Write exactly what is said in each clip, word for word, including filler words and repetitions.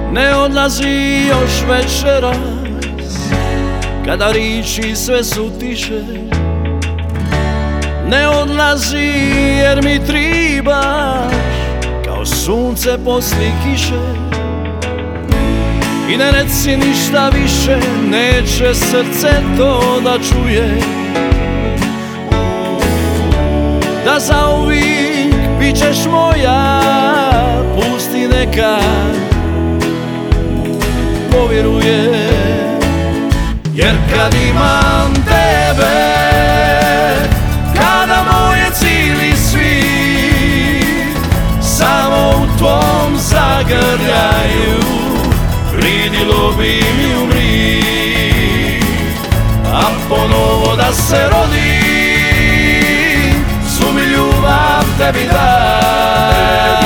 Ne odlazi još večeras, kada riči sve su tiše. Ne odlazi jer mi tribaš, kao sunce posli kiše. I ne reci ništa više, neće srce to da čuje, da zauvijek bit ćeš moja, pusti neka povjeruje. Jer kad imam tebe, kada moje cijeli svijet samo u tvom zagrljaju, pridilo bi mi umri, a ponovo da se rodim, svu mi ljubav tebi dam,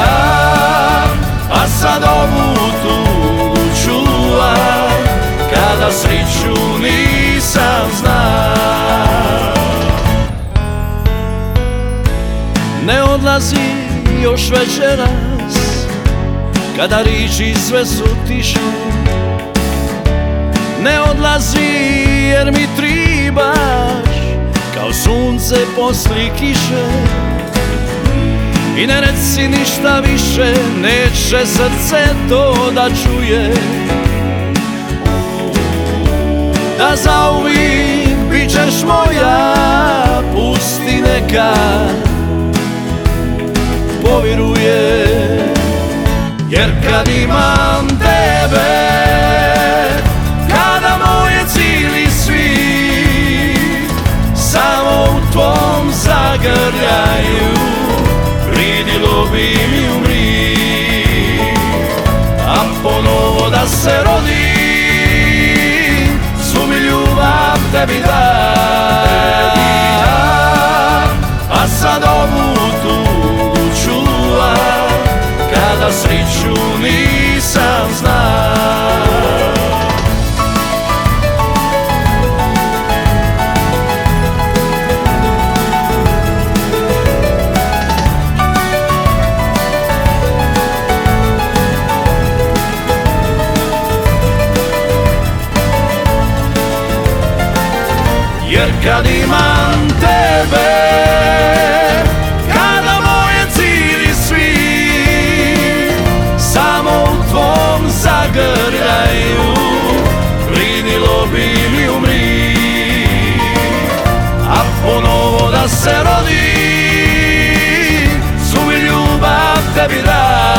a sad ovu tugu čuvam, kada sreću nisam znao. Ne odlazi još večeras, kada riči sve su tiše. Ne odlazi jer mi tribaš, kao sunce posli kiše. I ne reci ništa više, neće srce to da čuje, da zauvijek bit ćeš moja, pusti neka povjeruje. Jer kad imam tebe, kada moje cijeli svijet samo u tvom zagrljaju, pridilo bi mi umri, a ponovo da se rodim, svu mi ljubav tebi dam, a sad ovu tugu čuvam, kada sreću nisam znao. Jer kad imam tebe, kada moje cijeli svijet samo u tvom zagrljaju, pridilo bi mi umri, a ponovo da se rodim, svu mi ljubav tebi dam,